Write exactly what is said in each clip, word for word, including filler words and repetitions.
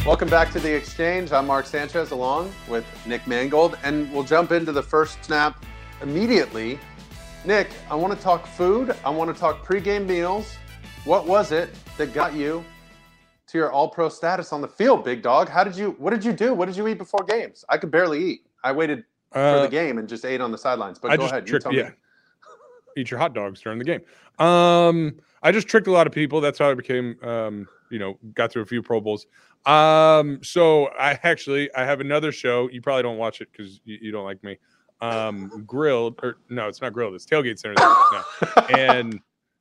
Welcome back to The Exchange. I'm Mark Sanchez along with Nick Mangold, and we'll jump into the first snap immediately. Nick, I want to talk food. I want to talk pregame meals. What was it that got you to your all-pro status on the field, big dog? How did you, what did you do? What did you eat before games? I could barely eat. I waited uh, for the game and just ate on the sidelines, but I go just ahead. Tricked, you tell yeah. me. Eat your hot dogs during the game. Um, I just tricked a lot of people. That's how I became, um, you know, got through a few Pro Bowls. Um, so I actually, I have another show. You probably don't watch it because you, you don't like me. Um, Grilled, or no, it's not Grilled. It's Tailgate Center now. And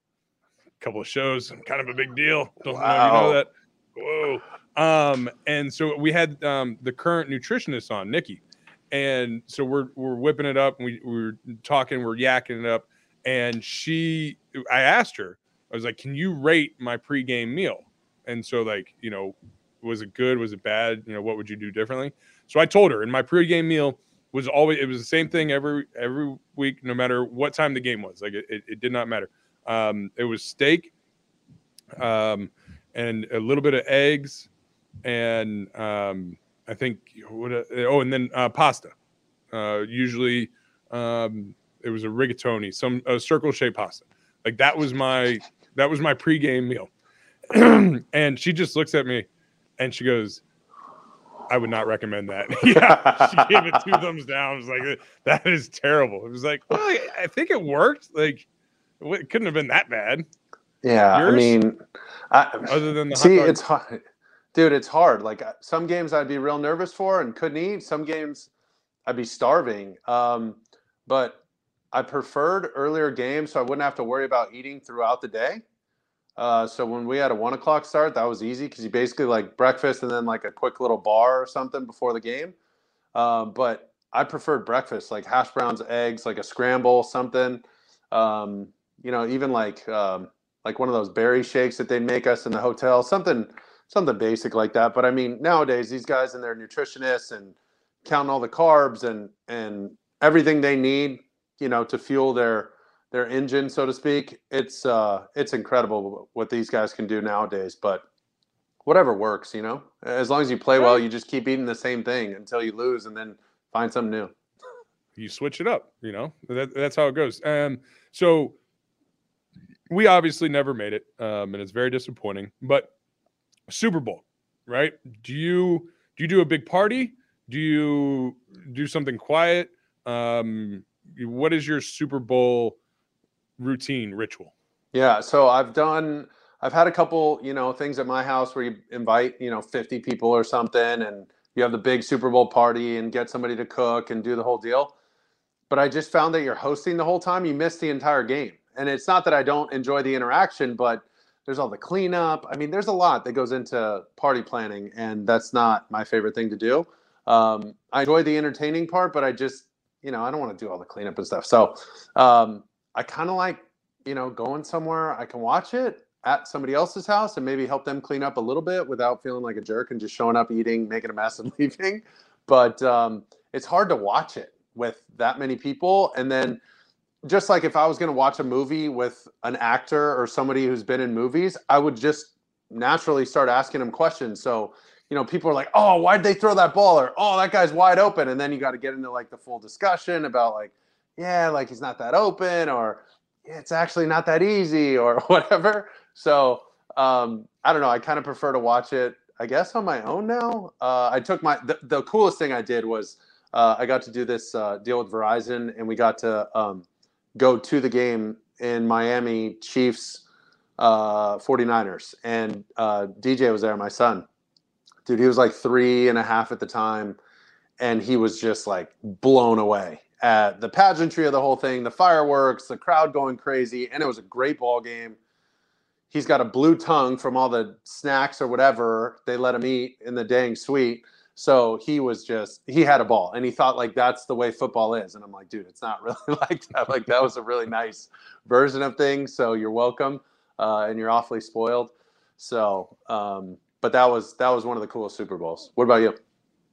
a couple of shows. I'm kind of a big deal. Don't Wow. know if you know that. Whoa. Um, and so we had um, the current nutritionist on, Nikki. And so we're we're whipping it up, and we, we were talking, we're yakking it up. And she, I asked her, I was like, can you rate my pregame meal? And so, like, you know, was it good? Was it bad? You know, what would you do differently? So I told her, and my pregame meal was always, it was the same thing every every week, no matter what time the game was. Like, it, it, it did not matter. Um, it was steak, um, and a little bit of eggs, and um, I think, what, uh, oh, and then uh, pasta. Uh, usually, um, it was a rigatoni, some a circle-shaped pasta. Like, that was my that was my pregame meal. And she just looks at me, and she goes, I would not recommend that. Yeah, she gave it two thumbs down. I was like, that is terrible. It was like, well, I, I think it worked. Like, it couldn't have been that bad. Yeah, Yours? I mean, I, other than the see, hot dog? it's hard, dude. It's hard. Like, some games I'd be real nervous for and couldn't eat. Some games I'd be starving. Um, but I preferred earlier games so I wouldn't have to worry about eating throughout the day. Uh, so when we had a one o'clock start, that was easy because you basically like breakfast and then like a quick little bar or something before the game. Um, but I preferred breakfast, like hash browns, eggs, like a scramble, something. Um, you know, even like um, like one of those berry shakes that they make us in the hotel, something something basic like that. But I mean, nowadays these guys and their nutritionists and counting all the carbs and and everything they need, you know, to fuel their their engine, so to speak. It's uh, it's incredible what these guys can do nowadays. But whatever works, you know. As long as you play well, you just keep eating the same thing until you lose, and then find something new. You switch it up, you know. That, that's how it goes. Um, so we obviously never made it, um, and it's very disappointing. But Super Bowl, right? Do you do you do a big party? Do you do something quiet? Um, what is your Super Bowl routine ritual? Yeah, so I've done. I've had a couple, you know, things at my house where you invite, you know, fifty people or something, and you have the big Super Bowl party and get somebody to cook and do the whole deal. But I just found that you're hosting the whole time, you miss the entire game. And it's not that I don't enjoy the interaction, but there's all the cleanup. I mean, there's a lot that goes into party planning, and that's not my favorite thing to do. Um, I enjoy the entertaining part, but I just, you know, I don't want to do all the cleanup and stuff. So um, I kind of like, you know, going somewhere I can watch it at somebody else's house and maybe help them clean up a little bit without feeling like a jerk and just showing up, eating, making a mess, and leaving. But um, it's hard to watch it with that many people. And then just like if I was going to watch a movie with an actor or somebody who's been in movies, I would just naturally start asking them questions. So, you know, people are like, oh, why'd they throw that ball? Or, oh, that guy's wide open. And then you got to get into like the full discussion about like, yeah, like he's not that open, or yeah, it's actually not that easy, or whatever. So um, I don't know. I kind of prefer to watch it, I guess, on my own now. Uh, I took my, the, the coolest thing I did was, Uh, I got to do this uh, deal with Verizon, and we got to um, go to the game in Miami, Chiefs, uh, 49ers. And uh, D J was there, my son. Dude, he was like three and a half at the time, and he was just like blown away at the pageantry of the whole thing, the fireworks, the crowd going crazy, and it was a great ball game. He's got a blue tongue from all the snacks or whatever they let him eat in the dang suite. So he was just, he had a ball, and he thought like that's the way football is. And I'm like, dude, it's not really like that. Like, that was a really nice version of things. So you're welcome. Uh, and you're awfully spoiled. So, um, but that was, that was one of the coolest Super Bowls. What about you?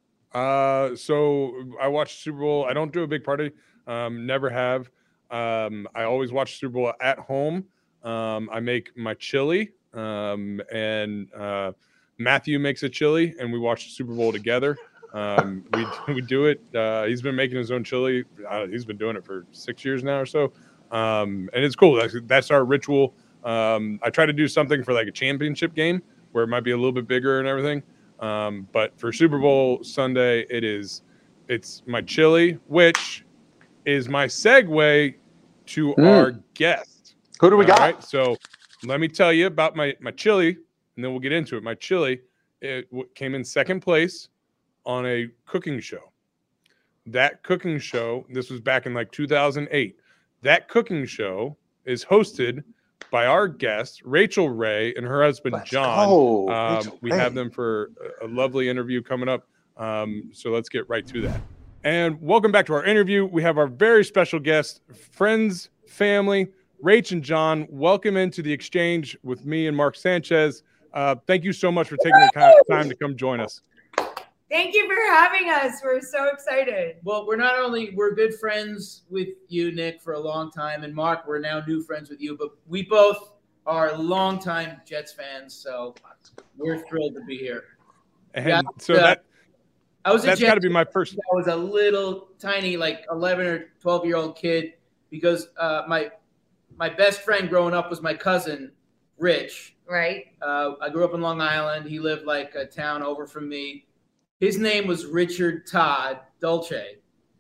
Uh, so I watch Super Bowl. I don't do a big party. Um, never have. Um, I always watch Super Bowl at home. Um, I make my chili, um, and uh, Matthew makes a chili, and we watch the Super Bowl together. Um, we we do it. Uh, he's been making his own chili. Uh, he's been doing it for six years now or so, um, and it's cool. That's, that's our ritual. Um, I try to do something for like a championship game where it might be a little bit bigger and everything. Um, but for Super Bowl Sunday, it is it's my chili, which is my segue to mm. our guest. Who do we All got? Right? So let me tell you about my my chili, and then we'll get into it. My chili it came in second place on a cooking show. That cooking show, this was back in like two thousand eight. That cooking show is hosted by our guest, Rachel Ray, and her husband, Let's John. Um, we Ray. have them for a, a lovely interview coming up. Um, so let's get right to that. And welcome back to our interview. We have our very special guest, friends, family, Rach and John. Welcome into the exchange with me and Mark Sanchez. Uh, thank you so much for taking the time to come join us. Thank you for having us. We're so excited. Well, we're not only we're good friends with you, Nick, for a long time, and Mark, we're now new friends with you, but we both are longtime Jets fans, so we're thrilled to be here. And yeah, so uh, that I was a that's got to be my first. I was a little tiny, like eleven or twelve year old kid, because uh, my my best friend growing up was my cousin, Rich. Right. Uh, I grew up in Long Island. He lived like a town over from me. His name was Richard Todd Dolce.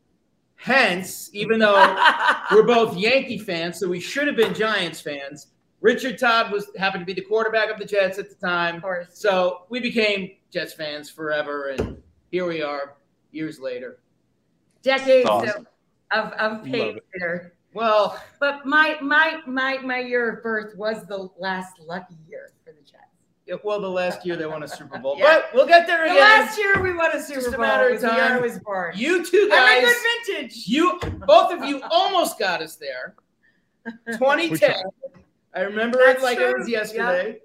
Hence, even though we're both Yankee fans, so we should have been Giants fans, Richard Todd was happened to be the quarterback of the Jets at the time. Of course. So we became Jets fans forever, and here we are years later. Decades awesome. of, of, of pain later. Well, but my my my my year of birth was the last lucky year for the Jets. Well, the last year they won a Super Bowl, yeah. but we'll get there again. The last year we won a Super Just Bowl. a matter of time. The year I was born. You two guys, I'm a good vintage. You both of you almost got us there. twenty ten. I remember That's it like true. It was yesterday. Yep.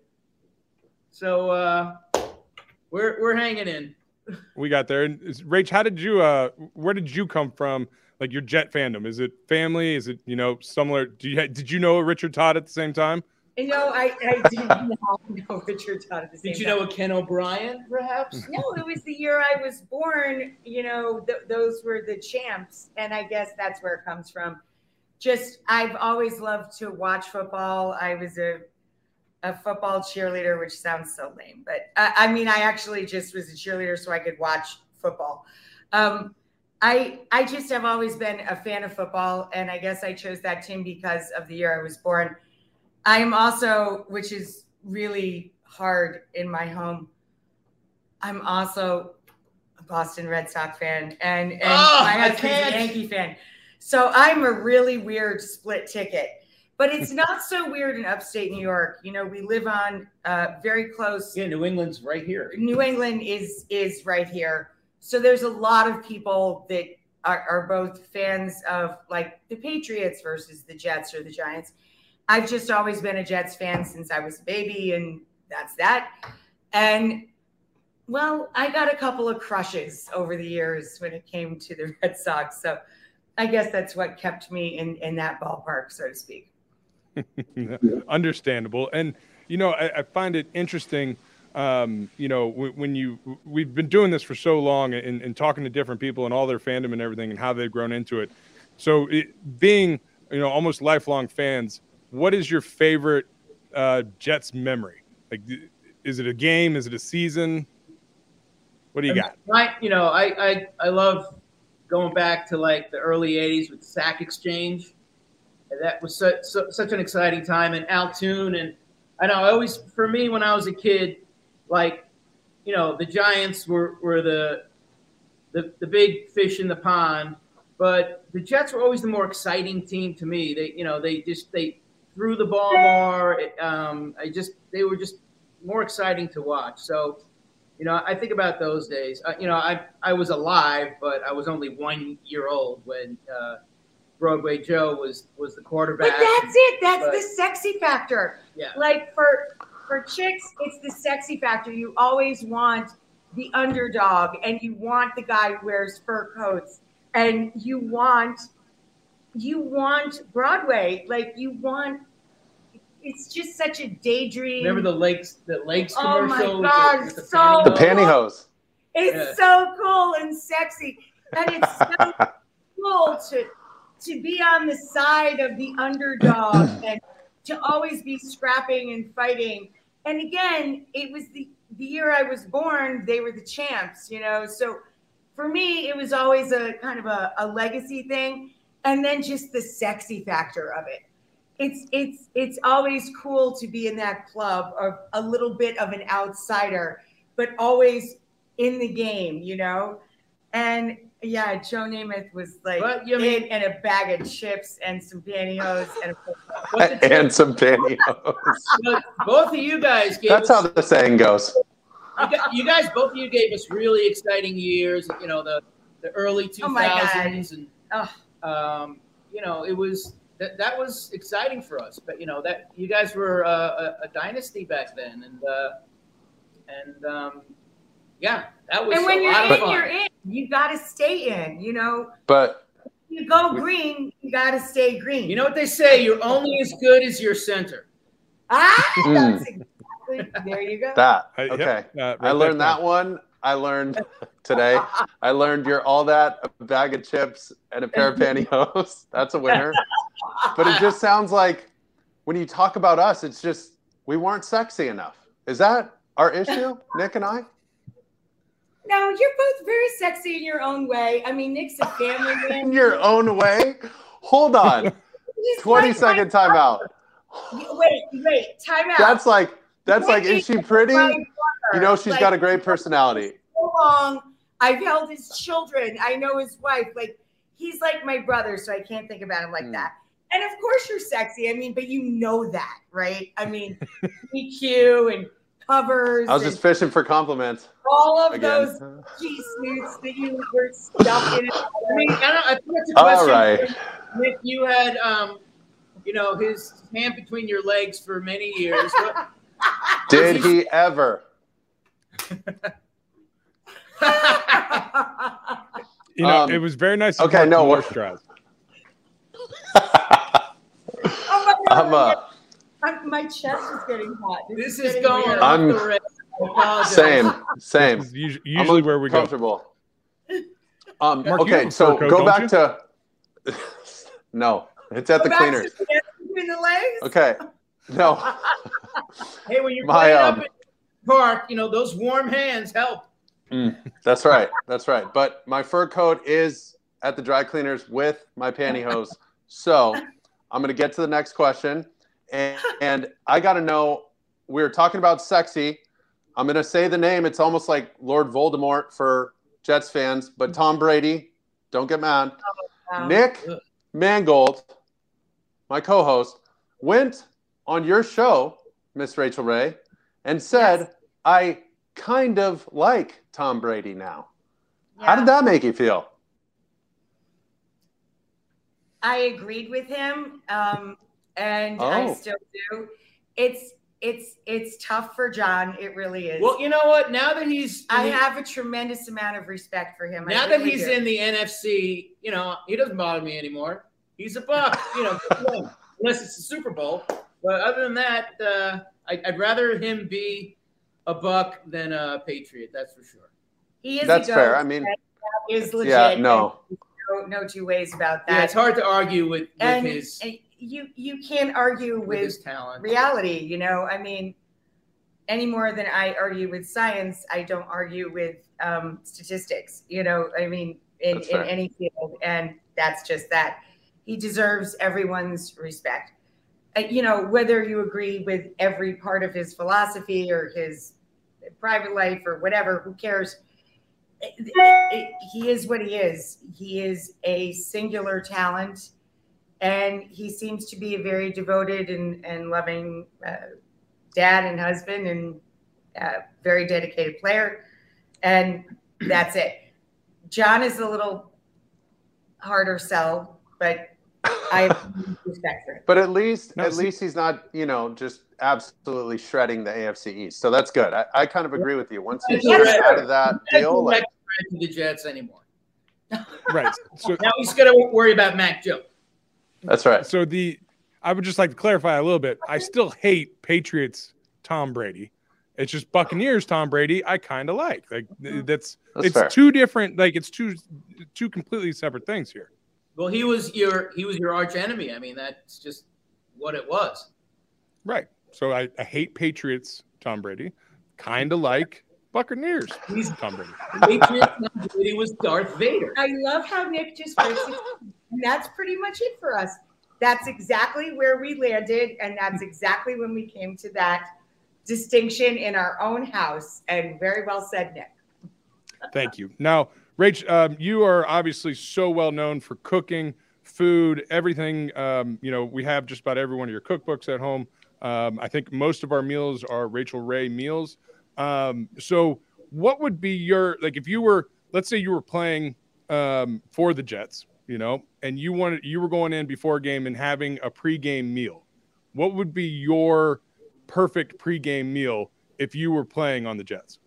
So uh, we're we're hanging in. We got there. And Rach, how did you? Uh, where did you come from? Like your Jet fandom? Is it family? Is it you know similar? Do you did you know Richard Todd at the same time? You know, I, I did not know Richard Todd at the same Did you time. know a Ken O'Brien, perhaps? No, it was the year I was born. You know, th- those were the champs, and I guess that's where it comes from. Just, I've always loved to watch football. I was a a football cheerleader, which sounds so lame, but uh, I mean, I actually just was a cheerleader so I could watch football. Um, I I just have always been a fan of football, and I guess I chose that team because of the year I was born. I am also, which is really hard in my home, I'm also a Boston Red Sox fan, and, and oh, my husband's a Yankee fan. So I'm a really weird split ticket. But it's not so weird in upstate New York. You know, we live on uh, very close. Yeah, New England's right here. New England is is right here. So there's a lot of people that are, are both fans of like the Patriots versus the Jets or the Giants. I've just always been a Jets fan since I was a baby, and that's that. And, well, I got a couple of crushes over the years when it came to the Red Sox. So I guess that's what kept me in, in that ballpark, so to speak. Understandable. And, you know, I, I find it interesting, um, you know, w- when you – we've been doing this for so long and, and talking to different people and all their fandom and everything and how they've grown into it. So it, being, you know, almost lifelong fans – what is your favorite uh, Jets memory? Like, is it a game? Is it a season? What do you got? I, you know, I, I I love going back to like the early eighties with the Sack Exchange. That was such so, such an exciting time. And Al Toon, and I know I always, for me, when I was a kid, like, you know, the Giants were were the the the big fish in the pond, but the Jets were always the more exciting team to me. They, you know, they just they. threw the ball more. Um, I just they were just more exciting to watch. So, you know, I think about those days. Uh, you know, I I was alive, but I was only one year old when uh, Broadway Joe was was the quarterback. But that's it. That's but, the sexy factor. Yeah. Like for for chicks, it's the sexy factor. You always want the underdog, and you want the guy who wears fur coats, and you want. You want Broadway, like you want, it's just such a daydream. Remember the Lakes, the Lakes Oh my commercial? with God, the, with the so- The pantyhose? pantyhose. It's Yeah. so cool and sexy, and it's so cool to to be on the side of the underdog and to always be scrapping and fighting. And again, it was the the year I was born. They were the champs, you know. So for me, it was always a kind of a, a legacy thing, and then just the sexy factor of it. It's it's it's always cool to be in that club of a little bit of an outsider, but always in the game, you know. And yeah, Joe Namath was like But, you mean- in and a bag of chips and some pantyhose and a But the And some pantyhose. But both of you guys gave That's us, how the saying goes. you gu- you guys, both of you gave us really exciting years. You know, the the early two Oh my God. thousands, and Ugh. um, you know, it was that that was exciting for us. But you know, that you guys were uh, a, a dynasty back then, and uh, and um, yeah, that was And when a you're lot in, of fun. you're in. You got to stay in. You know, But you go green, you got to stay green. You know what they say? You're only as good as your center. ah, Mm. that's exactly. There you go. that, I- yep, okay. uh, write I learned down. that one. I learned today. I learned you're all that, a bag of chips and a pair of pantyhose. That's a winner. But it just sounds like when you talk about us, it's just we weren't sexy enough. Is that our issue, Nick and I? No, you're both very sexy in your own way. I mean, Nick's a family man. In your own way? Hold on. He's twenty like second my- timeout. Wait, wait, time out. That's like that's like is she pretty? My You brother, know she's like, got a great personality. So long. I've held his children. I know his wife. Like, he's like my brother, so I can't think about him like Hmm. that. And of course you're sexy. I mean, but you know that, right? I mean, E Q and covers I was and just fishing for compliments all of again. those G suits that you were stuck in. I mean, I don't. I think that's a All question. right. Nick, you had, um, you know, his hand between your legs for many years. What, Did he ever? You know, Um, it was very nice. To okay, talk no, to we're- moisturize. Oh my God, I'm uh, I'm- my chest is getting hot. this getting is going weird. off I'm- the rails. I apologize. same, same. This is usually, I'm usually where we go. Comfortable. Um, Mark, you have okay, a so fur coat, go don't back you? to. No, it's at Go the back cleaners. to the chest between the legs. Okay, no. Hey, when you're My, playing um, up at the park, you know those warm hands help. That's right. That's right. But my fur coat is at the dry cleaners with my pantyhose. So I'm going to get to the next question. And, and I got to know, we were talking about sexy. I'm going to say the name. It's almost like Lord Voldemort for Jets fans, but Tom Brady, don't get mad. Um, Nick Mangold, my co-host, went on your show, Miss Rachel Ray, and said, Yes. I kind of like Tom Brady now. How yeah. did that make you feel? I agreed with him, um, and I Oh. still do. It's it's it's tough for John. It really is. Well, you know what? Now that he's in I the- have a tremendous amount of respect for him. I now that really he's do. in the N F C, you know he doesn't bother me anymore. He's a buck, you know, unless it's the Super Bowl. But other than that, uh, I, I'd rather him be a buck than a Patriot. That's for sure. he is That's a fair. goat. I mean, That is legit. yeah, no. and No, no two ways about Yeah, that. it's hard to argue with, with and, his and you you can't argue with with his talent. reality. You know, I mean, any more than I argue with science, I don't argue with um, statistics. You know, I mean, in, That's in fair. any field, and that's just that. He deserves everyone's respect. Uh, you know, whether you agree with every part of his philosophy or his private life or whatever, who cares? It- it- he is what he is. He is a singular talent, and he seems to be a very devoted and, and loving uh, dad and husband and uh, very dedicated player. And that's it. John is a little harder sell, but I have respect for him. But at least, No, at see- least he's not, you know, just absolutely shredding the A F C East. So that's good. I, I kind of agree with you. Once he's That's just true. out of that deal, like, to the Jets anymore. Right. So Now he's got to worry about Mac Jones. that's right. so the I would just like to clarify a little bit. I still hate Patriots Tom Brady. It's just Buccaneers Tom Brady I kind of like. Like that's, That's it's fair. two different, like it's two two completely separate things here. Well, he was your he was your arch enemy. I mean, that's just what it was. Right. So I, I hate Patriots Tom Brady. Kind of like Buccaneers He's Tom Brady. Patriots Tom Brady was Darth Vader. I love how Nick just breaks it. And that's pretty much it for us. That's exactly where we landed. And that's exactly when we came to that distinction in our own house. And very well said, Nick. Thank you. Now, Rach, um, you are obviously so well known for cooking, food, everything. Um, you know, we have just about every one of your cookbooks at home. Um, I think most of our meals are Rachel Ray meals. Um, so what would be your, like, if you were, let's say you were playing um, for the Jets, you know, and you wanted, you were going in before a game and having a pregame meal, what would be your perfect pregame meal if you were playing on the Jets?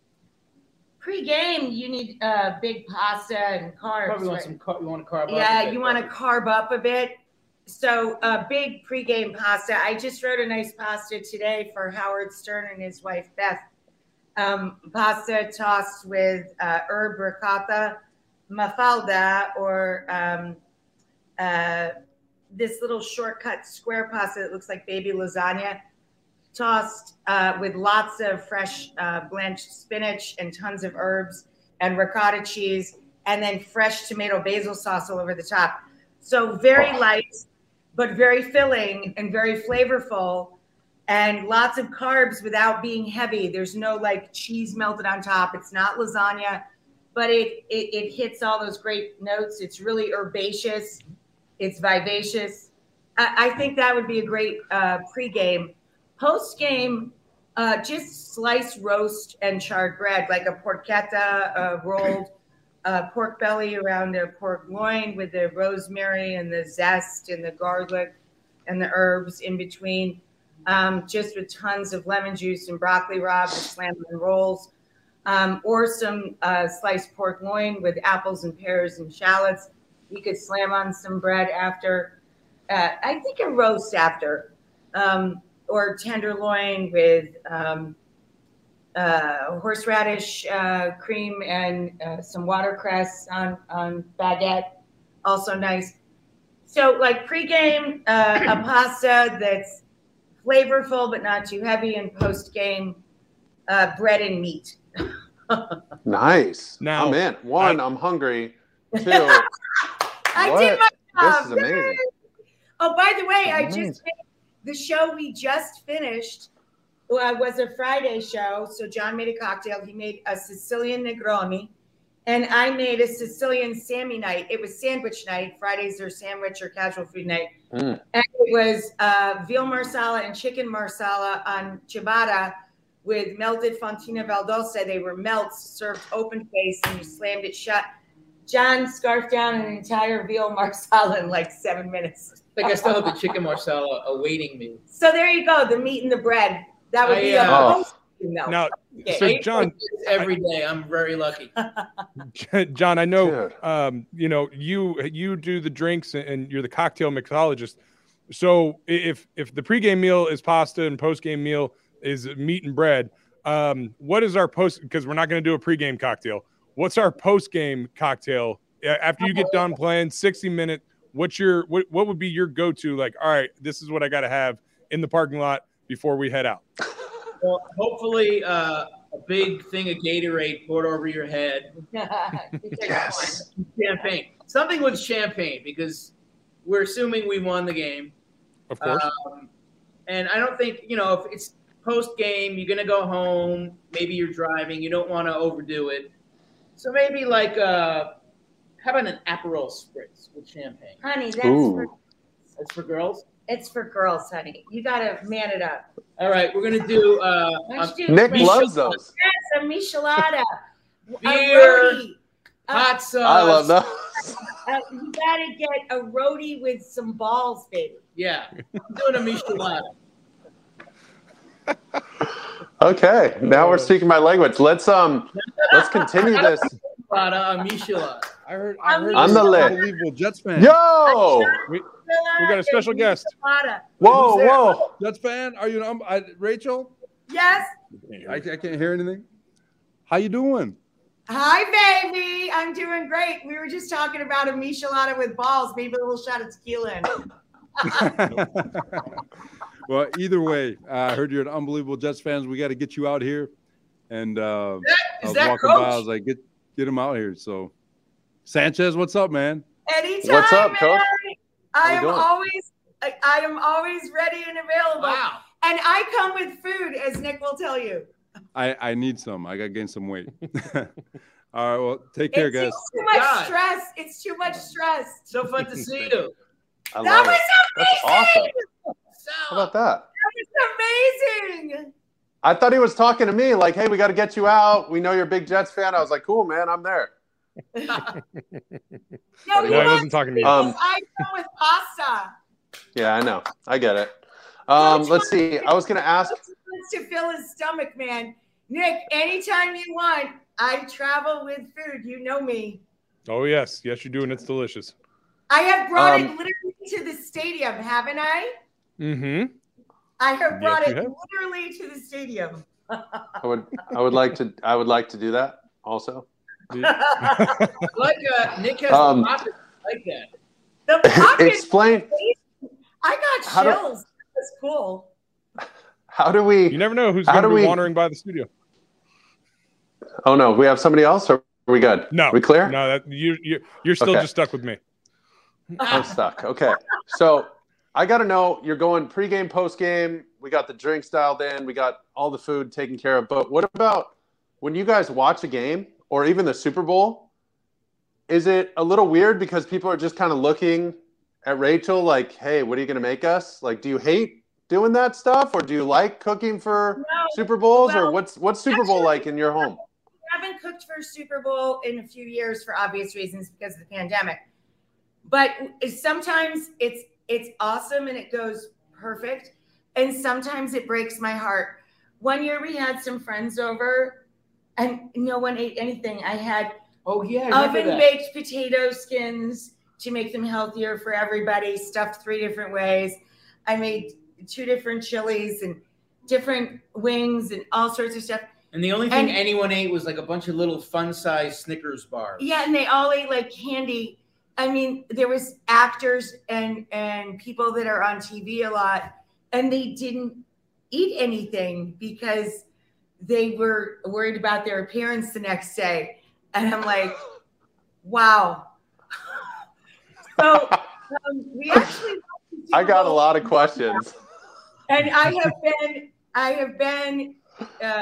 Pre-game, you need uh, big pasta and carbs. Probably want right? some car- you want to carb up. Yeah, a bit. you want to carb up a bit. So a uh, big pre-game pasta. I just wrote a nice pasta today for Howard Stern and his wife, Beth. Um, pasta tossed with uh, herb ricotta, mafalda, or um, uh, this little shortcut square pasta that looks like baby lasagna, tossed uh, with lots of fresh uh, blanched spinach and tons of herbs and ricotta cheese, and then fresh tomato basil sauce all over the top. So very light, but very filling and very flavorful, and lots of carbs without being heavy. There's no like cheese melted on top. It's not lasagna, but it it, it hits all those great notes. It's really herbaceous. It's vivacious. I, I think that would be a great uh, pregame. Post-game, uh, just sliced roast and charred bread, like a porchetta, uh, rolled uh, pork belly around a pork loin with the rosemary and the zest and the garlic and the herbs in between, um, just with tons of lemon juice and broccoli rabe and slam on rolls, um, or some uh, sliced pork loin with apples and pears and shallots. You could slam on some bread after. Uh, I think a roast after. Um, or tenderloin with um, uh, horseradish uh, cream and uh, some watercress on, on baguette, also nice. So like pregame, uh, a pasta that's flavorful but not too heavy, and postgame, uh, bread and meat. Nice. Now- I'm in. One, I- I'm hungry. Two, I what? did my This job. is amazing. Oh, by the way, I Amazing. just the show we just finished uh, was a Friday show. So John made a cocktail. He made a Sicilian Negroni, and I made a Sicilian Sammy night. It was sandwich night. Fridays are sandwich or casual food night. Mm. And it was uh, veal marsala and chicken marsala on ciabatta with melted Fontina Valdosta. They were melts served open face, and you slammed it shut. John scarfed down an entire veal marsala in like seven minutes. I think I still have the chicken marsala awaiting me. So there you go, the meat and the bread. That would I, be uh, a Oh. post meal. Now, Okay. so I eat John, this every day. I'm very lucky. John, I know, Dude. um, you know, you you do the drinks and you're the cocktail mixologist. So if if the pregame meal is pasta and postgame meal is meat and bread, um, what is our post? Because we're not going to do a pregame cocktail. What's our postgame cocktail A- after you get done playing sixty minute? What's your what? What would be your go to? Like, all right, this is what I got to have in the parking lot before we head out. Well, hopefully, uh, a big thing of Gatorade poured over your head. Yes. Champagne. Something with champagne, because we're assuming we won the game. Of course. Um, and I don't think, you know, if it's post game, you're going to go home. Maybe you're driving. You don't want to overdo it. So maybe like, uh, how about an Aperol Spritz with champagne? Honey, that's Ooh. for, That's for girls. it's for girls, honey. You gotta man it up. All right, we're going to do uh, Why a don't you do Nick Michel- loves those. Yes, a michelada. A Beer. roti. Uh, hot sauce. I love those. uh, you gotta get a roti with some balls, baby. Yeah, I'm doing a michelada. Okay, now we're speaking my language. Let's um, let's continue this. Michelada, a michelada. I heard. I heard I'm you're the an lit. unbelievable Jets fan. Yo, We got a special guest. Whoa, whoa. Jets fan? Are you? Um, I, Rachel? Yes. I, I can't hear anything. How you doing? Hi, baby. I'm doing great. We were just talking about a michelada with balls, maybe a little shot of tequila in it. Well, either way, uh, I heard you're an unbelievable Jets fans. We got to get you out here. And uh, Is I was that walking Coach? by. I was like, get get him out here. So, Sanchez, what's up, man? Anytime, What's up, man. Coach? I you am doing? always, I, I am always ready and available. Wow. And I come with food, as Nick will tell you. I, I need some. I got to gain some weight. All right. Well, take care, It's guys. too much God. stress. It's too much stress. So fun to see you. I That love was it. That's amazing. awesome. So, How about that? That was amazing. I thought he was talking to me like, hey, we got to get you out. We know you're a big Jets fan. I was like, cool, man. I'm there. No, No, we he want wasn't talking to you. Um, I go with pasta. Yeah, I know. I get it. Um, let's see. I was going to ask. He wants to fill his stomach, man. Nick, anytime you want, I travel with food. You know me. Oh yes, yes you do, and it's delicious. I have brought it Um, literally to the stadium, haven't I? Mm-hmm. I have brought Yes, it you have. literally to the stadium. I would. I would like to. I would like to do that also. like uh, Nick has Um, a pocket like that. The pocket, Explain. I got How do- chills. That's cool. How do we? You never know who's How going to do be we- wandering by the studio. Oh no, we have somebody else. Or are we good? No, we clear? No, that you you you're still Okay. just stuck with me. I'm stuck. Okay. So I got to know, you're going pregame, postgame. We got the drinks dialed in. We got all the food taken care of. But what about when you guys watch a game or even the Super Bowl? Is it a little weird because people are just kind of looking at Rachel like, hey, what are you going to make us? Like, do you hate doing that stuff or do you like cooking for No, Super Bowls or well, what's what's Super Bowl actually- like in your home? I haven't cooked for Super Bowl in a few years for obvious reasons because of the pandemic. But sometimes it's it's awesome and it goes perfect. And sometimes it breaks my heart. One year we had some friends over and no one ate anything. I had Oh yeah, I remember oven that. baked potato skins to make them healthier for everybody, stuffed three different ways. I made two different chilies and different wings and all sorts of stuff. And the only thing And- anyone ate was like a bunch of little fun-sized Snickers bars. Yeah, and they all ate like candy. I mean, there was actors and and people that are on T V a lot, and they didn't eat anything because they were worried about their appearance the next day. And I'm like, wow. So um, we actually I got a lot of questions. and I have been I have been uh,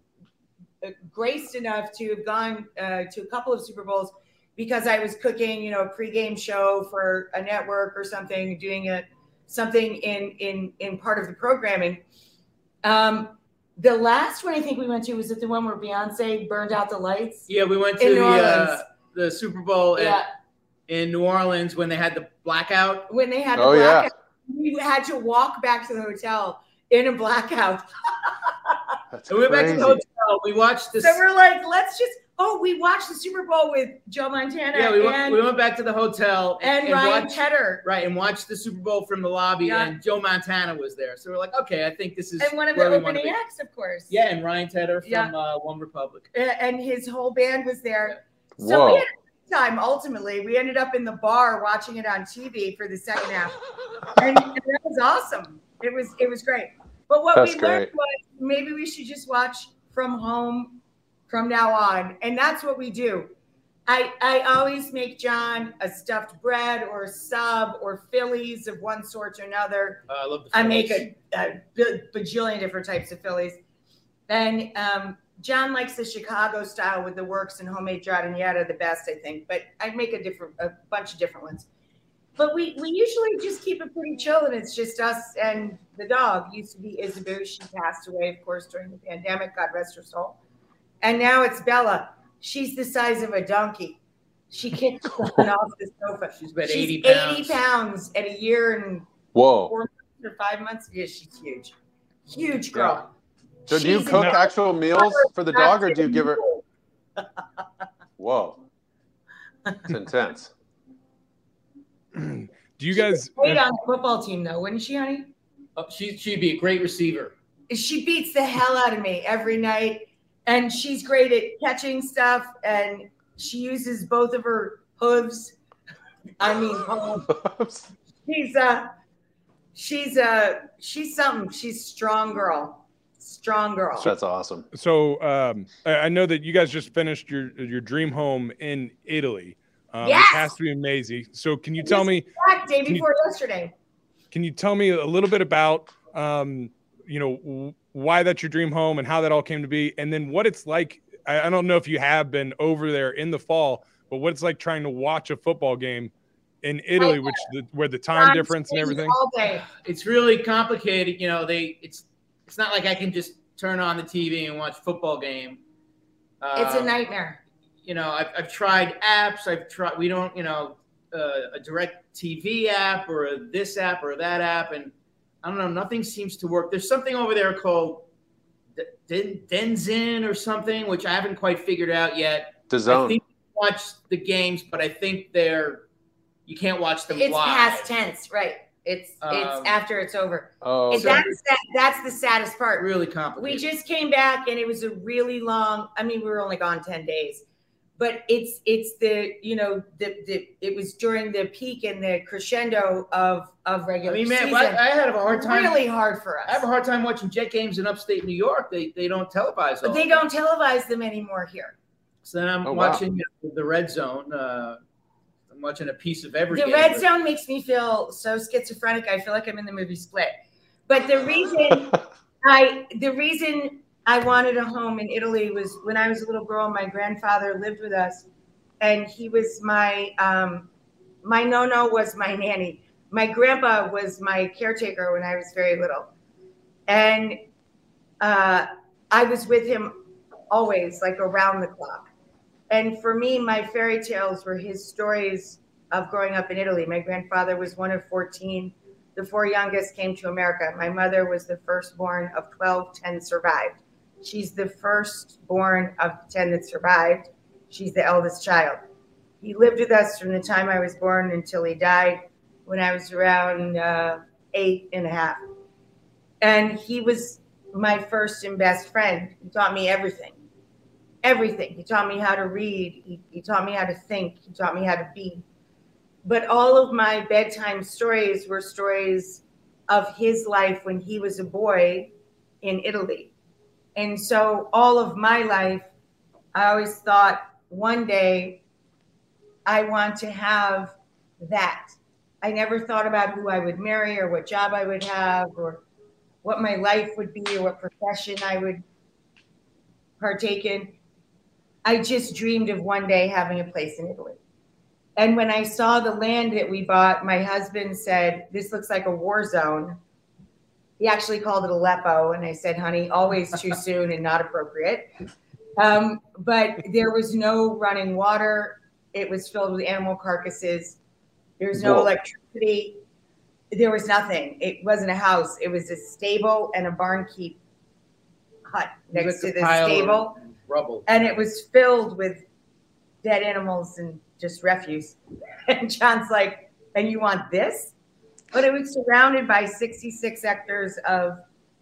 graced enough to have gone uh, to a couple of Super Bowls because I was cooking, you know, a pregame show for a network or something, doing a something in in in part of the programming. Um, the last one I think we went to was it the one where Beyonce burned out the lights? Yeah, we went to In the New uh, Orleans. the Super Bowl Yeah, at, in New Orleans when they had the blackout. when they had the Oh, yeah. blackout, we had to walk back to the hotel in a blackout. That's And we went back to the crazy. hotel. We watched this. So we're like, let's just. Oh, we watched the Super Bowl with Joe Montana yeah, we went, and, we went back to the hotel and Ryan watched, Tedder. right, and watched the Super Bowl from the lobby, Yeah. and Joe Montana was there. So we're like, okay, I think this is And one of the where we wanna opening be. acts, of course. Yeah, and Ryan Tedder from Yeah. uh, One Republic. A- And his whole band was there. So Whoa. we had a good time. Ultimately, we ended up in the bar watching it on T V for the second half, and, and that was awesome. It was it was great. But what That's we learned great. was maybe we should just watch from home from now on, and that's what we do. I I always make John a stuffed bread or a sub or Phillies of one sort or another. Uh, I love the I make Phillies. a, a b- bajillion different types of Phillies. And um, John likes the Chicago style with the works and homemade giardiniera the best, I think. But I make a different, a bunch of different ones. But we we usually just keep it pretty chill, and it's just us and the dog. Used to be Isabu. She passed away, of course, during the pandemic. God rest her soul. And now it's Bella. She's the size of a donkey. She kicked John off the sofa. She's about She's eighty pounds. eighty pounds at a year and Whoa. four months or five months. Yeah, she's huge. Huge girl. So do you She's cook an- actual meals for the dog or do you give her? Whoa. It's intense. Do you guys wait on the football team though, wouldn't she, honey? Oh, she, she'd be a great receiver. She beats the hell out of me every night, and she's great at catching stuff, and she uses both of her hooves. I mean, she's a, she's a, she's something. She's strong girl, strong girl. That's awesome. So um, I I know that you guys just finished your your dream home in Italy. Um, Yes! It has to be amazing. So can you tell me? Back day Can you- before yesterday. Can you tell me a little bit about, um, you know, w- why that's your dream home and how that all came to be, and then what it's like? I, I don't know if you have been over there in the fall, but what it's like trying to watch a football game in Italy, which the, where the time I'm difference and staying everything. all day. It's really complicated. You know, they it's it's not like I can just turn on the T V and watch a football game. Uh, It's a nightmare. You know, I've, I've tried apps. I've tried. We don't, you know, uh, a direct T V app or a this app or that app, and I don't know. Nothing seems to work. There's something over there called Den- Denzin or something, which I haven't quite figured out yet. The I zone. think you can watch the games, but I think they're you can't watch them It's live. past tense, right? It's Um, it's after it's over. Oh, And okay. that's that, that's the saddest part. Really We complicated. just came back and it was a really long. I mean, we were only gone ten days, but it's it's the you know the the it was during the peak and the crescendo of of I regular mean, man, season. I, I had a hard time. Really hard for us. I have a hard time watching Jet games in upstate New York. They they don't televise all. But they don't televise them anymore here. So then I'm Oh, wow. watching the Red Zone. Uh, I'm watching a piece of every. The game. red zone makes me feel so schizophrenic. I feel like I'm in the movie Split. But the reason I the reason I wanted a home in Italy was when I was a little girl, my grandfather lived with us, and he was my um, my no-no was my nanny. My grandpa was my caretaker when I was very little, and uh, I was with him always, like around the clock. And for me, my fairy tales were his stories of growing up in Italy. My grandfather was one of fourteen. The four youngest came to America. My mother was the firstborn of twelve. ten survived. She's the firstborn of ten that survived. She's the eldest child. He lived with us from the time I was born until he died when I was around uh, eight and a half. And he was my first and best friend. He taught me everything. Everything. He taught me how to read. He, he taught me how to think. He taught me how to be. But all of my bedtime stories were stories of his life when he was a boy in Italy. And so all of my life, I always thought one day I want to have that. I never thought about who I would marry or what job I would have or what my life would be or what profession I would partake in. I just dreamed of one day having a place in Italy. And when I saw the land that we bought, my husband said, "This looks like a war zone." He actually called it Aleppo. And I said, "Honey, always too soon and not appropriate." Um, but there was no running water. It was filled with animal carcasses. There was no Whoa. electricity. There was nothing. It wasn't a house. It was a stable and a barn keep hut next to With the pile of stable. Rubble. And it was filled with dead animals and just refuse. And John's like, "And you want this?" But it was surrounded by sixty-six hectares of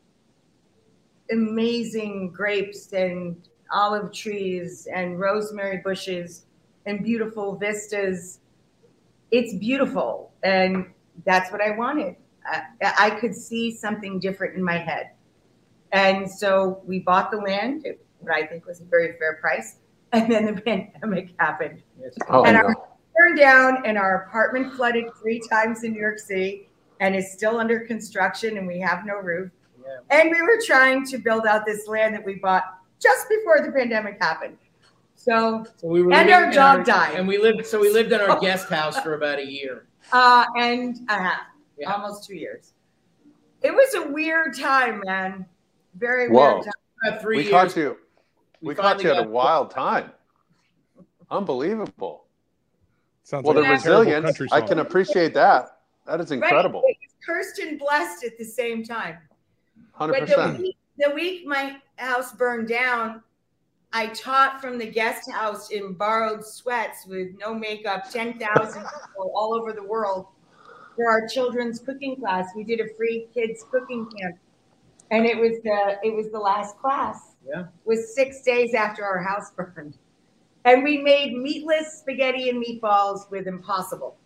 amazing grapes and olive trees and rosemary bushes and beautiful vistas. It's beautiful. And that's what I wanted. I, I could see something different in my head. And so we bought the land at what I think was a very fair price. And then the pandemic happened. Yes. Oh, and no. our house burned down and our apartment flooded three times in New York City and is still under construction and we have no roof. Yeah. And we were trying to build out this land that we bought just before the pandemic happened. So, So we were And living our in dog died. And we lived. So we lived in our guest house for about a year. uh, and a half, Yeah. almost two years. It was a weird time, man. Very Whoa. weird time. About three We years. caught you. We, We caught you at a finally got- wild time. Unbelievable. Sounds Well, like the a terrible resilience, country I song. can appreciate that. That is incredible. Right? It was cursed and blessed at the same time. one hundred But the percent. week, the week my house burned down, I taught from the guest house in borrowed sweats with no makeup, ten thousand people all over the world. for our children's cooking class. We did a free kids cooking camp, and it was the it was the last class. Yeah. It was six days after our house burned, and we made meatless spaghetti and meatballs with Impossible.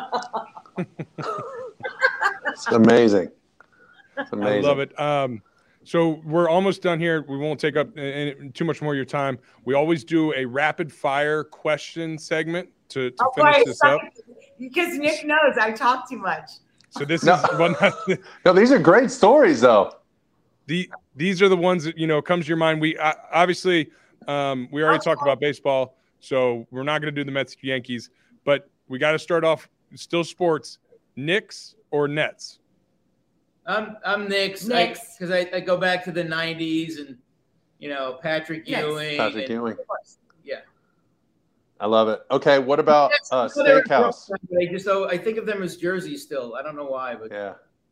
It's amazing. It's amazing. I love it. Um, so we're almost done here. We won't take up uh, too much more of your time. We always do a rapid fire question segment to, to Oh, finish boy, this up. because Nick knows I talk too much. So this No. is one. No, these are great stories, though. the these are the ones that, you know, comes to your mind. We uh, obviously um, we already talked about baseball, so we're not going to do the Mets Yankees, but we got to start off still sports. Knicks or Nets? I'm I'm Knicks Knicks. because I, I, I go back to the nineties and you know Patrick Knicks. Ewing. Patrick and, Ewing. Yeah. I love it. Okay, what about uh, So they're- Steakhouse? I just so I think of them as jerseys still. I don't know why, but Yeah.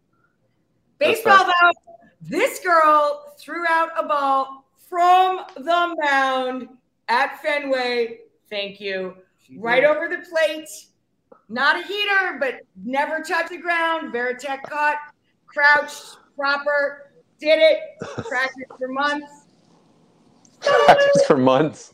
Baseball, That's though, this girl threw out a ball from the mound at Fenway. Thank you. she Right did. over the plate. Not a heater, but never touched the ground. Veritek caught, crouched, proper, did it, practiced for months. Practice for months.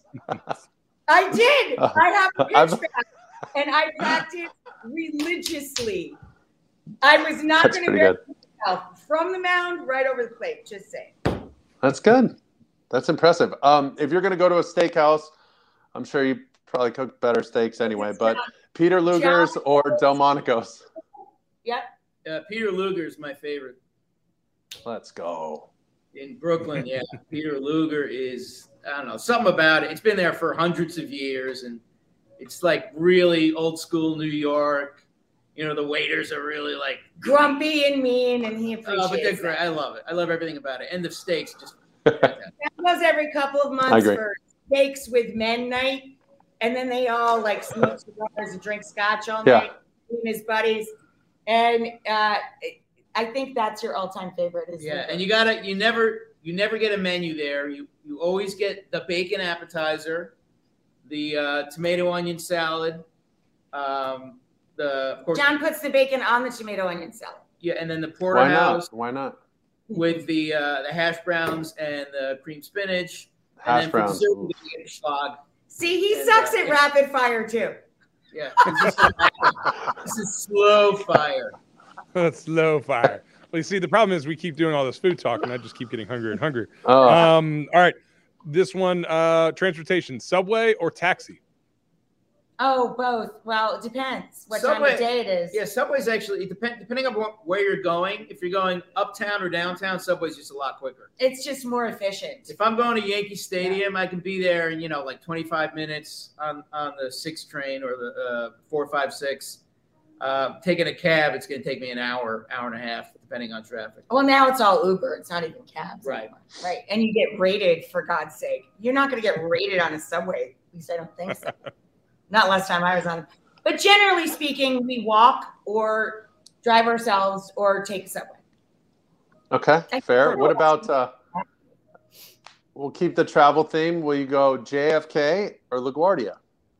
I did. Uh, I have a I've- pitch back, and I practiced religiously. I was not That's going to pretty good. myself from the mound right over the plate. Just saying. That's good. That's impressive. Um, if you're going to go to a steakhouse, I'm sure you probably cook better steaks anyway, but Peter Luger's or Delmonico's? Yep. Uh, Peter Luger is my favorite Let's go. in Brooklyn. Yeah, Peter Luger is I don't know something about it. It's been there for hundreds of years, and it's like really old school New York. You know, the waiters are really like Grumpy and mean, and he oh, but they're appreciates great. that. I love it. I love everything about it, and the steaks just. fantastic. That was every couple of I months agree. for steaks with men night, and then they all like smoke cigars and drink scotch all Yeah. night. He and his buddies, and uh, I think that's your all-time favorite. Is Yeah, Luger. and you gotta you never you never get a menu there. You you always get the bacon appetizer, the uh, tomato onion salad, um, the of course John puts the bacon on the tomato onion salad. yeah, and then the Why porterhouse not? Why not? with the uh, the hash browns and the cream spinach. Hash and then for browns. dessert, you get a schlag. See, he And, sucks uh, at rapid fire too. Yeah, this is, this is slow fire. That's slow fire. Well, you see, the problem is we keep doing all this food talk, and I just keep getting hungrier and hungrier. Oh, Um, all right, this one, uh, transportation, subway or taxi? Oh, both. Well, it depends what time Subway- of day it is. Yeah, Subway's actually it depend, depending on what, where you're going. If you're going uptown or downtown, Subway's just a lot quicker. It's just more efficient. If I'm going to Yankee Stadium, I can be there in, you know, like twenty-five minutes on, on the six train or the uh, four, five, six. Uh, taking a cab, it's going to take me an hour, hour and a half, depending on traffic. Well, now it's all Uber. It's not even cabs. Right. anymore. Right. And you get rated, for God's sake. You're not going to get rated on a subway. At least I don't think so. Not last time I was on. But generally speaking, we walk or drive ourselves or take a subway. okay, fair. What about, uh, we'll keep the travel theme. Will you go J F K or LaGuardia?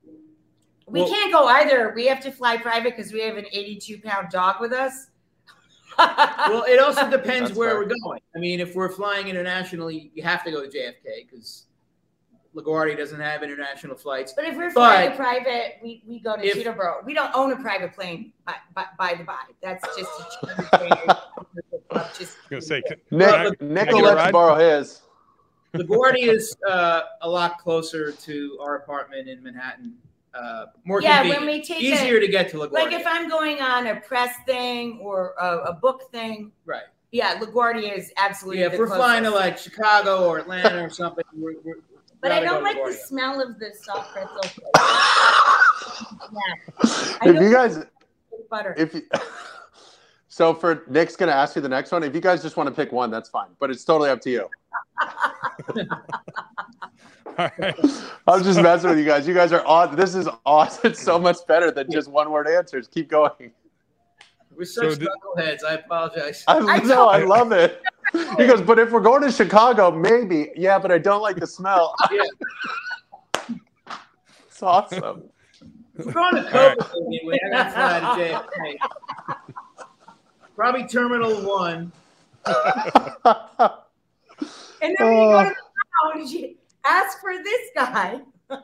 We Well- can't go either. We have to fly private because we have an eighty-two pound dog with us. Well, it also depends That's where fair. we're going. I mean, if we're flying internationally, you have to go to J F K because LaGuardia doesn't have international flights. But if we're But- flying private, we, we go to If- Teterboro. We don't own a private plane, by, by, by the by. That's just a cheaper thing. Just I was gonna say, Nick, Well, Nick can I will get a let ride? you borrow his. LaGuardia is uh, a lot closer to our apartment in Manhattan. Uh, more Yeah, convenient. when we take easier a- to get to LaGuardia. like if I'm going on a press thing or a, a book thing, right. yeah, LaGuardia is absolutely. Yeah, if the we're flying to closest. like Chicago or Atlanta or something, we're, we're But I rather don't go like to the LaGuardia. smell of the soft pretzel. Yeah, I If don't you guys, like butter. if you, so for Nick's going to ask you the next one. If you guys just want to pick one, that's fine. But it's totally up to you. all right. I'm just messing with you guys. You guys are awesome. This is awesome. It's so much better than just one word answers. Keep going. We're such So did- knuckleheads. I apologize. I I know. I love it. He goes, but if we're going to Chicago, maybe. Yeah, but I don't like the smell. Yeah. It's awesome. We're going to Copenhagen. We're going to fly to J F K. Probably Terminal One. And then when you go to the lounge, you ask for this guy.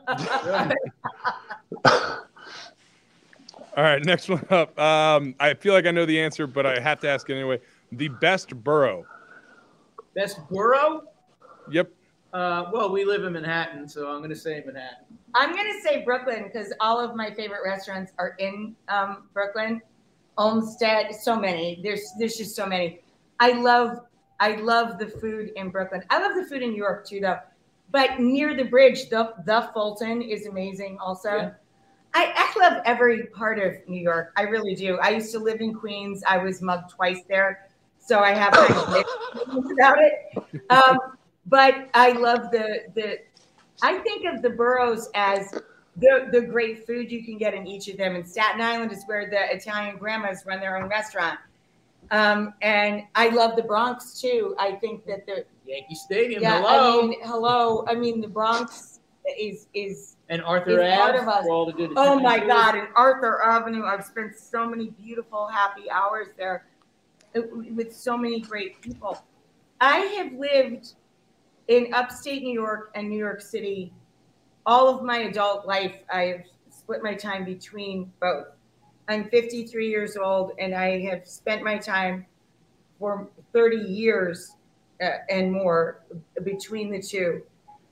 All right, next one up. Um, I feel like I know the answer, but I have to ask it anyway. The best borough. Best borough? Yep. Uh, well, we live in Manhattan, so I'm going to say Manhattan. I'm going to say Brooklyn because all of my favorite restaurants are in um, Brooklyn. Olmsted, so many. There's there's just so many. I love I love the food in Brooklyn. I love the food in New York too, though. But near the bridge, the the Fulton is amazing. Also, Yeah. I, I love every part of New York. I really do. I used to live in Queens. I was mugged twice there, so I have kind of feelings about it. Um, but I love the the. I think of the boroughs as the the great food you can get in each of them. And Staten Island is where the Italian grandmas run their own restaurant. Um, and I love the Bronx too. I think that the Yankee Stadium. yeah, hello. I mean, hello. I mean, the Bronx is is and Arthur is part Ave. of us. For all the good oh Italian my food. God! And Arthur Avenue. I've spent so many beautiful, happy hours there uh, with so many great people. I have lived in upstate New York and New York City all of my adult life. I've split my time between both. I'm fifty-three years old, and I have spent my time for thirty years uh, and more between the two.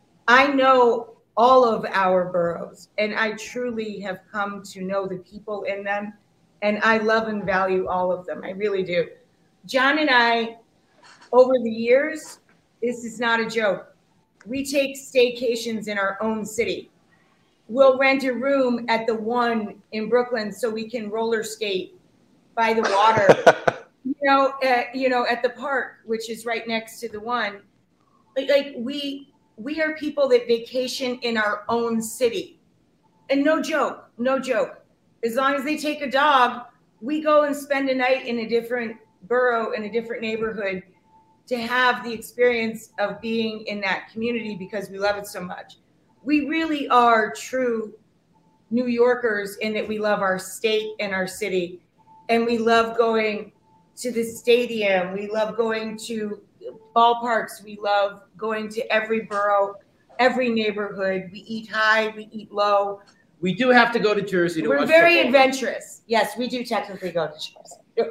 I know all of our boroughs, and I truly have come to know the people in them, and I love and value all of them. I really do. John and I, over the years, this is not a joke, we take staycations in our own city. We'll rent a room at the one in Brooklyn so we can roller skate by the water. You know, uh, you know, at the park, which is right next to the one. Like, like we we are people that vacation in our own city, and no joke, no joke. As long as they take a dog, we go and spend a night in a different borough in a different neighborhood to have the experience of being in that community because we love it so much. We really are true New Yorkers in that we love our state and our city, and we love going to the stadium. We love going to ballparks. We love going to every borough, every neighborhood. We eat high, we eat low. We do have to go to Jersey to We're watch very football. adventurous. Yes, we do technically go to Jersey.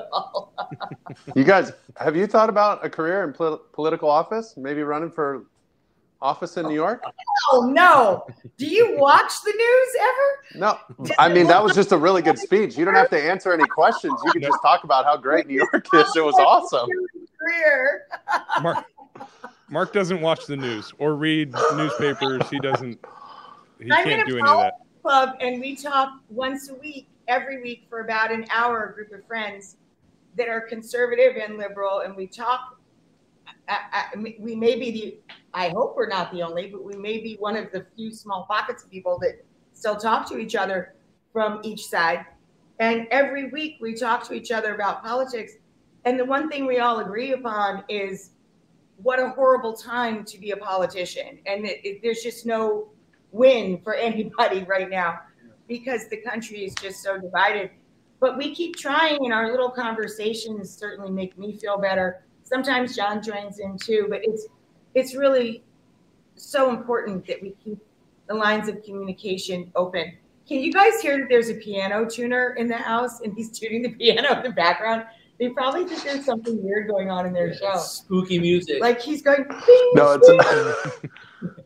You guys, have you thought about a career in pol- political office? Maybe running for office in New York? Oh, no. Do you watch the news ever? No, I mean, that was just a really good speech. You don't have to answer any questions. You can just talk about how great New York is. It was awesome. Career. Mark Mark doesn't watch the news or read newspapers. He doesn't. He I'm can't in a do any of that. club, and we talk once a week, every week for about an hour, a group of friends that are conservative and liberal, and we talk. I, I, we may be the, I hope we're not the only, but we may be one of the few small pockets of people that still talk to each other from each side. And every week we talk to each other about politics. And the one thing we all agree upon is what a horrible time to be a politician. And it, it, there's just no win for anybody right now because the country is just so divided. But we keep trying, and our little conversations certainly make me feel better. Sometimes John joins in too, but it's it's really so important that we keep the lines of communication open. Can you guys hear that there's a piano tuner in the house and he's tuning the piano in the background? They probably think there's something weird going on in their Yeah, show. spooky music. Like he's going, bing, No, bing. it's.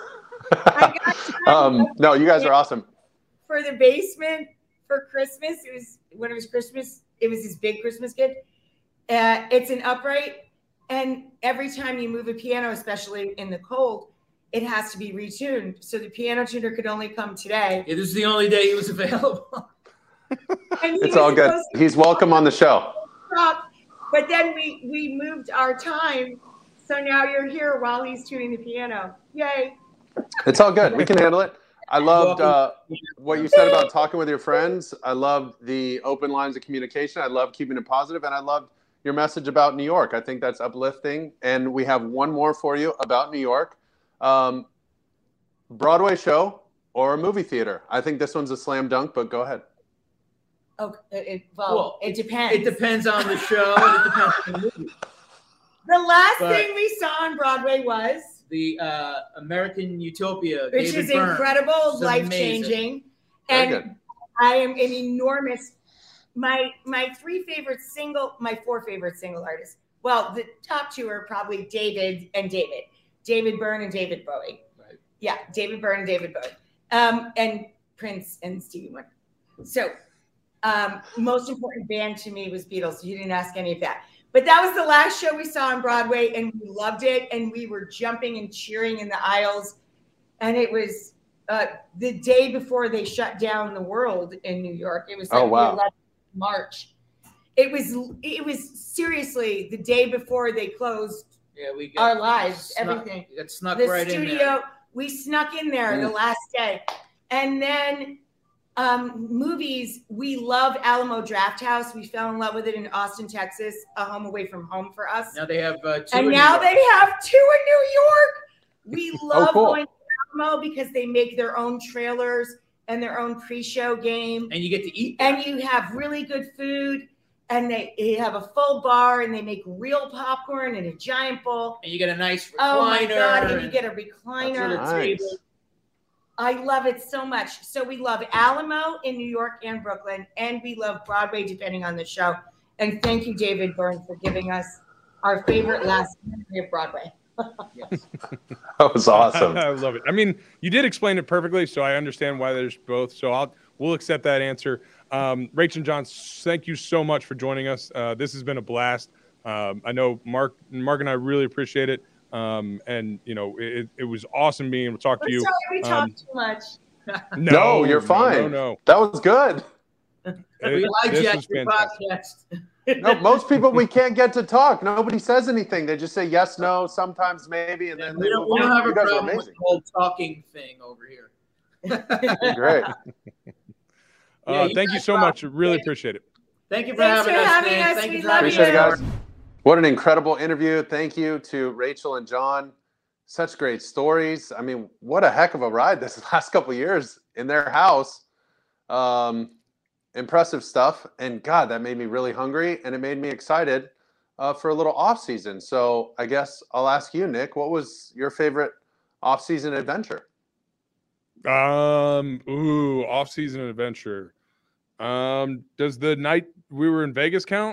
I got time um, no, you guys are awesome. for the basement for Christmas. It was when it was Christmas. It was his big Christmas gift. Uh, it's an upright, and every time you move a piano, especially in the cold, it has to be retuned. So the piano tuner could only come today. Yeah, this is the only day he was available. And he It's was all good. supposed to He's welcome on the show. stop, but then we we moved our time, so now you're here while he's tuning the piano. Yay! It's all good. We can handle it. I loved uh, what you said about talking with your friends. I loved the open lines of communication. I love keeping it positive, and I loved your message about New York. I think that's uplifting. And we have one more for you about New York. Um, Broadway show or a movie theater? I think this one's a slam dunk, but go ahead. Oh, it, well, Well, it depends. It depends on the show and it depends on the movie. The last But- thing we saw on Broadway was, The uh, American Utopia, which David is Byrne. incredible, It's life amazing. changing, Very and good. I am an enormous. My my three favorite single, my four favorite single artists. Well, the top two are probably David and David, David Byrne and David Bowie. Right. Yeah, David Byrne and David Bowie, um, and Prince and Stevie Wonder. So, um, most important band to me was Beatles. You didn't ask any of that. But that was the last show we saw on Broadway, and we loved it, and we were jumping and cheering in the aisles. And it was uh, the day before they shut down the world in New York. It was like Oh, wow. the eleventh of March. It was it was seriously the day before they closed Yeah, we got our lives, snuck, everything. we got snuck The right in studio, there. we snuck in there the Mm. last day. And then um, movies, we love Alamo Drafthouse. We fell in love with it in Austin, Texas, a home away from home for us. Now they have uh, two. and in now New York. they have two in New York. We love cool. going to Alamo because they make their own trailers and their own pre-show game. and you get to eat. there. And you have really good food. And they, they have a full bar and they make real popcorn in a giant bowl. And you get a nice recliner. Oh my God, and you and get a a recliner. little Nice. table. I love it so much. So we love Alamo in New York and Brooklyn, and we love Broadway, depending on the show. And thank you, David Byrne, for giving us our favorite last memory of Broadway. Yes. That was awesome. I love it. I mean, you did explain it perfectly, so I understand why there's both. So I'll we'll accept that answer. Um, Rachel and John, thank you so much for joining us. Uh, this has been a blast. Um, I know Mark, Mark and I really appreciate it. Um, and you know, it, it was awesome being able to talk to We're you. sorry we talk Um, too much. No, No, you're no, fine. No, no, That was good. We It- this hijacked was your fantastic. podcast. No, most people we can't get to talk. Nobody says anything. They just say yes, no, sometimes maybe, and then we they don't, move we don't on. have a You guys are problem with amazing. the whole talking thing over here. You're great. Yeah, Uh, you thank you guys so rock. much. Really appreciate it. Thank you for Thanks having for us, having man. us. Thank We you for love having Appreciate it, us. guys. What an incredible interview. Thank you to Rachel and John. Such great stories. I mean, what a heck of a ride this last couple of years in their house. Um, impressive stuff. And God, that made me really hungry, and it made me excited uh, for a little off season. So I guess I'll ask you, Nick, what was your favorite off season adventure? Um, ooh, off-season adventure. Um, does the night we were in Vegas count?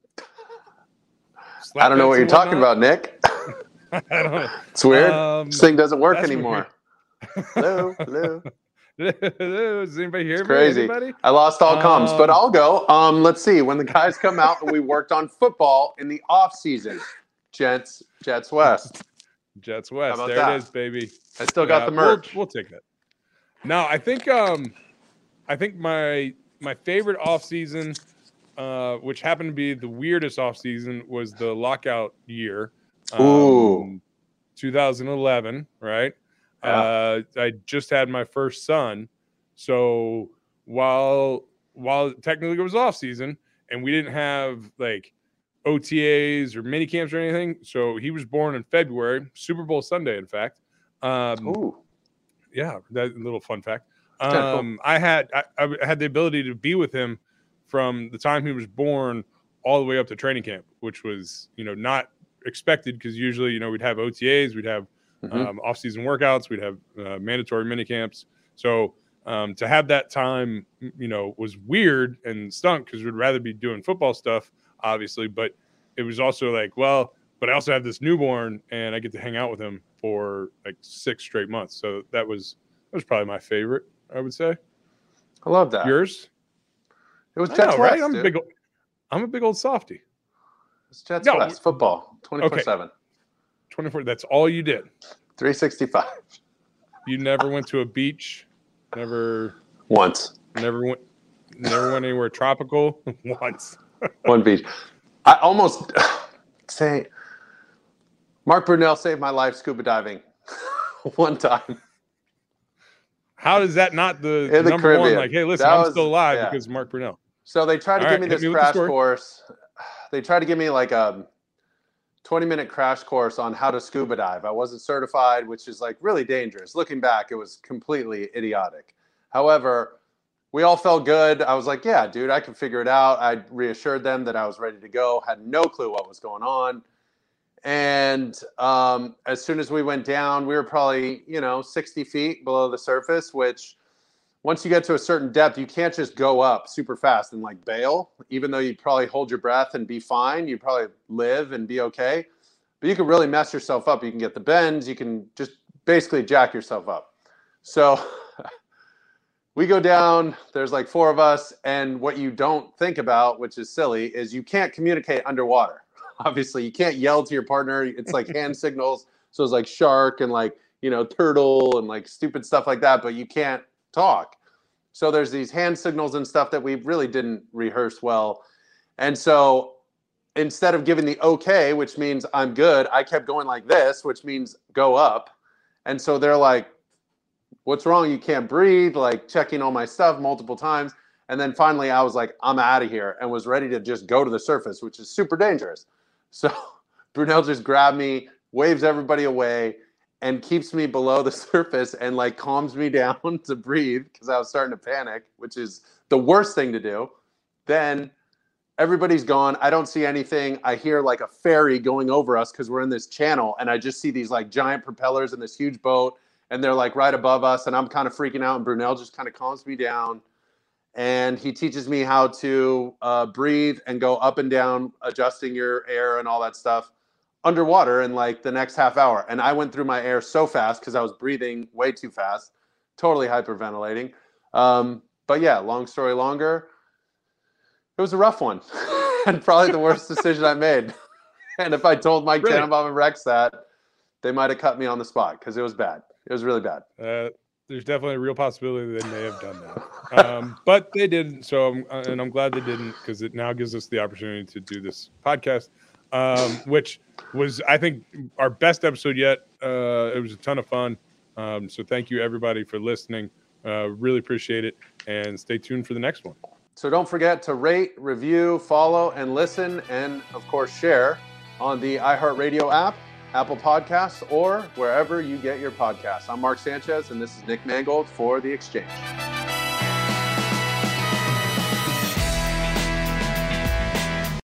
I don't know what you're talking about, Nick. about. I don't know. It's weird. Um, this thing doesn't work that's anymore. Hello, hello. Hello, does anybody hear It's me? crazy. Anybody? I lost all comms, but Um, I'll go. Um, let's see. When the guys come out and we worked on football in the off season, Jets, Jets West. Jets West. about There that? it is, baby. I still got Yeah, the merch. We'll, we'll take that. No, I think um, I think my my favorite off season, uh, which happened to be the weirdest off season, was the lockout year. Um, Ooh. two thousand eleven, right? Yeah. Uh, I just had my first son, so while while technically it was off season and we didn't have like O T As or mini camps or anything, so he was born in February, Super Bowl Sunday, in fact. Um, Ooh. yeah, that little fun fact. kinda cool. Um, I had I, I had the ability to be with him from the time he was born all the way up to training camp, which was you know not expected because usually you know we'd have O T As, we'd have Mhm. um, off-season workouts, we'd have uh, mandatory mini camps. So um, to have that time, you know, was weird and stunk because we'd rather be doing football stuff, obviously. But it was also like, well, but I also have this newborn and I get to hang out with him for like six straight months. So that was that was probably my favorite, I would say. I love that. Yours? it was I Jets know, West. right? I'm a dude. big, ol- I'm a big old softy. It's Jets No, West football, twenty-four seven, twenty-four. That's all you did. three sixty-five. You never went to a beach. Never, Once, never went, never went anywhere tropical once. one beach. I almost say Mark Brunell saved my life scuba diving one time. How is that not the, In the number one? Caribbean. Like, hey, listen, That I'm was- still alive yeah. because Mark Brunell. So they tried to All give right, me hit this me with the crash story. course. They tried to give me like a twenty minute crash course on how to scuba dive. I wasn't certified, which is like really dangerous. Looking back, it was completely idiotic. However, we all felt good. I was like, yeah, dude, I can figure it out. I reassured them that I was ready to go, had no clue what was going on. And um, as soon as we went down, we were probably, you know, sixty feet below the surface, which once you get to a certain depth, you can't just go up super fast and like bail, even though you'd probably hold your breath and be fine. You'd probably live and be okay. But you can really mess yourself up. You can get the bends. You can just basically jack yourself up. So we go down. There's like four of us. And what you don't think about, which is silly, is you can't communicate underwater. Obviously, you can't yell to your partner. It's like hand signals. So it's like shark and like, you know, turtle and like stupid stuff like that. But you can't talk. So there's these hand signals and stuff that we really didn't rehearse well. And so instead of giving the okay, which means I'm good, I kept going like this, which means go up. And so they're like, what's wrong? You can't breathe, like checking all my stuff multiple times. And then finally I was like, I'm out of here, and was ready to just go to the surface, which is super dangerous. So Brunel just grabbed me, waves everybody away, and keeps me below the surface and like calms me down to breathe because I was starting to panic, which is the worst thing to do. Then everybody's gone. I don't see anything. I hear like a ferry going over us because we're in this channel, and I just see these like giant propellers in this huge boat, and they're like right above us, and I'm kind of freaking out, and Brunel just kind of calms me down, and he teaches me how to uh, breathe and go up and down, adjusting your air and all that stuff underwater in like the next half hour. And I went through my air so fast because I was breathing way too fast, totally hyperventilating. Um, but yeah, long story longer, it was a rough one and probably the worst decision I made. And if I told Mike Really? Tannenbaum and Rex that, they might have cut me on the spot because it was bad. It was really bad. Uh, there's definitely a real possibility they may have done that, um, but they didn't. So, I'm, and I'm glad they didn't, because it now gives us the opportunity to do this podcast, um, which was, I think, our best episode yet. Uh, it was a ton of fun. Um, so, thank you everybody for listening. Uh, really appreciate it, and stay tuned for the next one. So don't forget to rate, review, follow, and listen, and of course share on the iHeartRadio app, Apple Podcasts, or wherever you get your podcasts. I'm Mark Sanchez, and this is Nick Mangold for The Exchange.